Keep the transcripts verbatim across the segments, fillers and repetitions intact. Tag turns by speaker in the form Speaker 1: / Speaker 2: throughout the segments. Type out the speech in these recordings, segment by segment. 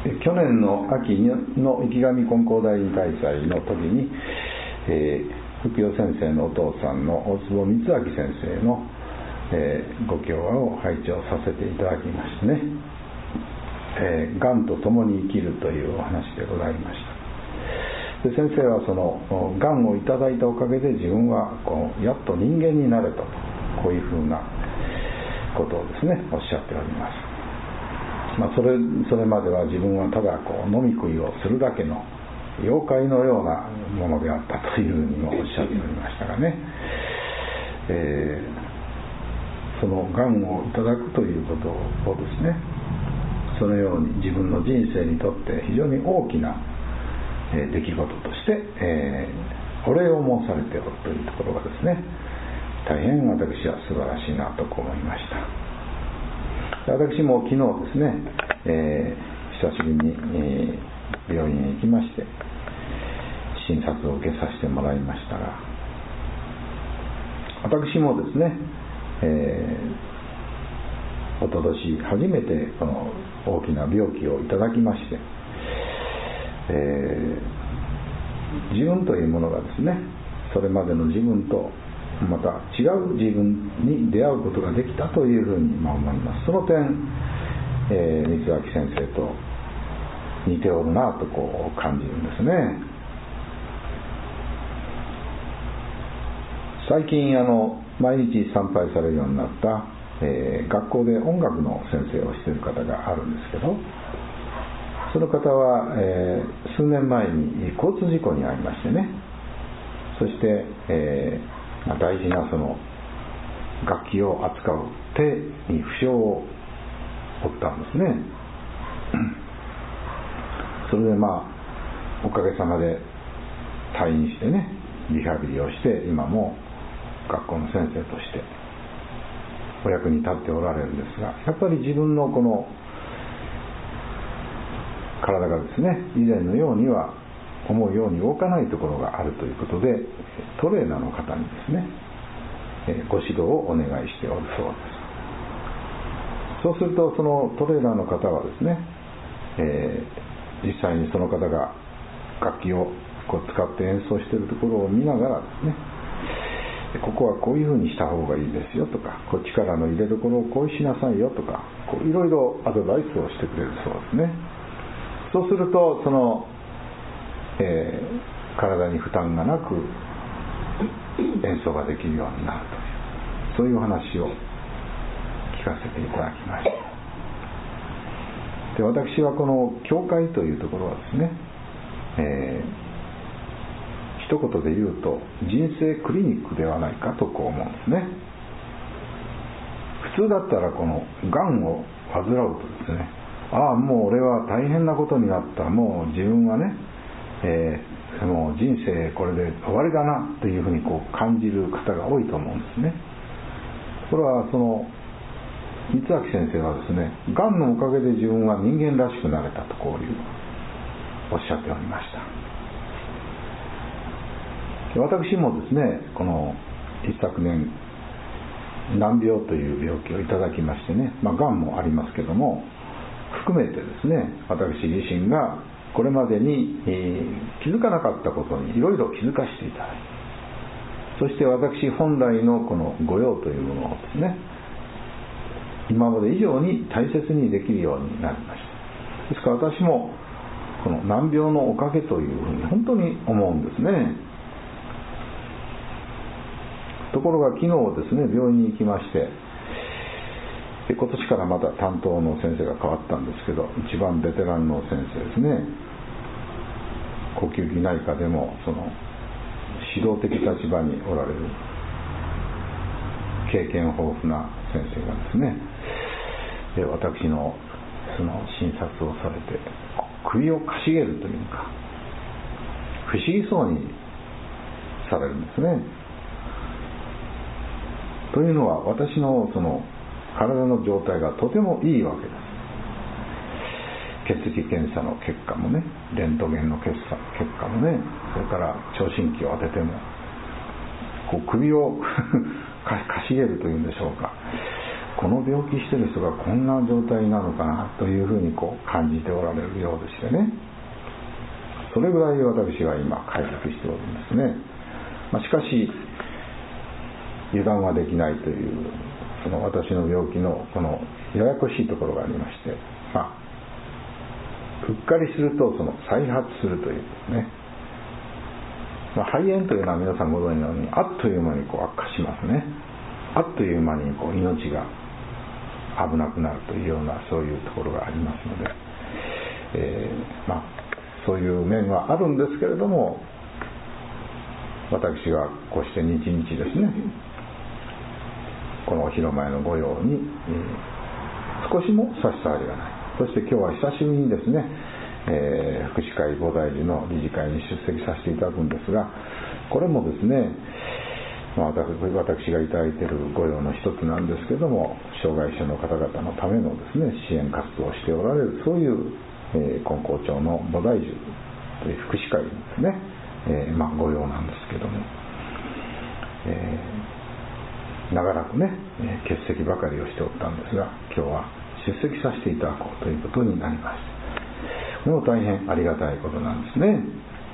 Speaker 1: 去年の秋の池上金光大委員開催の時に、えー、福代先生のお父さんの大坪光明先生の、えー、ご教話を拝聴させていただきましてね、えー、がんと共に生きるというお話でございました。で、先生はそのがんをいただいたおかげで自分はこうやっと人間になれたと、こういうふうなことをですねおっしゃっております。まあ、それ、それまでは自分はただこう飲み食いをするだけの妖怪のようなものであったというふうにもおっしゃっておりましたがね、えー、そのがんをいただくということをですね、そのように自分の人生にとって非常に大きな出来事として、えー、お礼を申されておるというところがですね、大変私は素晴らしいなと思いました。私も昨日ですね、えー、久しぶりに、えー、病院へ行きまして診察を受けさせてもらいましたが、私もですね、えー、おととし初めてこの大きな病気をいただきまして、えー、自分というものがですね、それまでの自分とまた違う自分に出会うことができたというふうに思います。その点、えー、光明先生と似ておるなとこう感じるんですね。最近あの毎日参拝されるようになった、えー、学校で音楽の先生をしている方があるんですけど、その方は、えー、数年前に交通事故に遭いましてね、そして、えー大事なその楽器を扱う手に負傷を負ったんですね。それでまあおかげさまで退院してね、リハビリをして今も学校の先生としてお役に立っておられるんですが、やっぱり自分のこの体がですね、以前のようには思うように動かないところがあるということで、トレーナーの方にですね、ご指導をお願いしておるそうです。そうするとそのトレーナーの方はですね、えー、実際にその方が楽器をこう使って演奏しているところを見ながらですね、ここはこういうふうにした方がいいですよとか、こう力の入れどころをこうしなさいよとか、こういろいろアドバイスをしてくれるそうですね。そうするとそのえー、体に負担がなく演奏ができるようになるという、そういうお話を聞かせていただきました。で、私はこの教会というところはですね、えー、一言で言うと人生クリニックではないかとこう思うんですね。普通だったらこのがんを患うとですね、ああもう俺は大変なことになった、もう自分はね、えー、もう人生これで終わりだなというふうにこう感じる方が多いと思うんですね。これはその光明先生はですね、がんのおかげで自分は人間らしくなれたとこういうおっしゃっておりました。私もですね、この一昨年難病という病気をいただきましてね、まあ、がんもありますけども含めてですね、私自身がこれまでに、えー、気づかなかったことにいろいろ気づかせていただいて、そして私本来のこの御用というものをですね、今まで以上に大切にできるようになりました。ですから私もこの難病のおかげというふうに本当に思うんですね。ところが昨日ですね、病院に行きまして、で今年からまた担当の先生が変わったんですけど、一番ベテランの先生ですね、呼吸器内科でもその指導的立場におられる経験豊富な先生がですね、で私のその診察をされて首をかしげるというか不思議そうにされるんですね。というのは私のその体の状態がとてもいいわけです。血液検査の結果もね、レントゲンの結果、結果もね、それから聴診器を当ててもこう首をかしげるというんでしょうか、 この病気してる人がこんな状態なのかなというふうにこう感じておられるようでしてね、それぐらい私は今回復しておるんですね。まあ、しかし油断はできないという、その私の病気のこのややこしいところがありまして、まあ、うっかりするとその再発するというですね、まあ、肺炎というのは皆さんご存知のようにあっという間にこう悪化しますね。あっという間にこう命が危なくなるというような、そういうところがありますので、えー、まあそういう面はあるんですけれども、私がこうして日々ですね、このお昼前の御用に、えー、少しも差し障りがない。そして今日は久しぶりにですね、えー、福祉会菩提寺の理事会に出席させていただくんですが、これもですね、まあ、私, 私がいただいている御用の一つなんですけども、障害者の方々のためのですね、支援活動をしておられる、そういう、えー、金光町の菩提寺という福祉会ですね、えーまあ、御用なんですけども、えー、長らくね、欠席ばかりをしておったんですが、今日は出席させていただこうということになります。これも大変ありがたいことなんですね。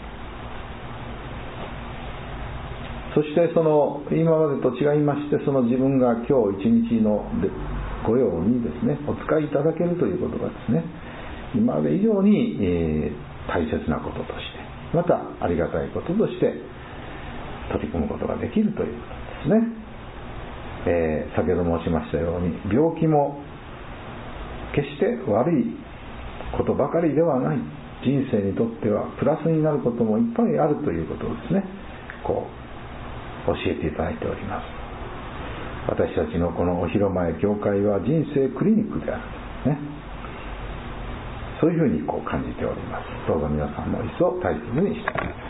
Speaker 1: そしてその今までと違いまして、その自分が今日一日の御用にですねお使いいただけるということがですね、今まで以上に、えー、大切なこととして、またありがたいこととして取り組むことができるということですね。えー、先ほど申しましたように、病気も決して悪いことばかりではない、人生にとってはプラスになることもいっぱいあるということをですね、こう教えていただいております。私たちのこのお広前教会は人生クリニックである、ね、そういうふうにこう感じております。どうぞ皆さんも一層大切にしてください。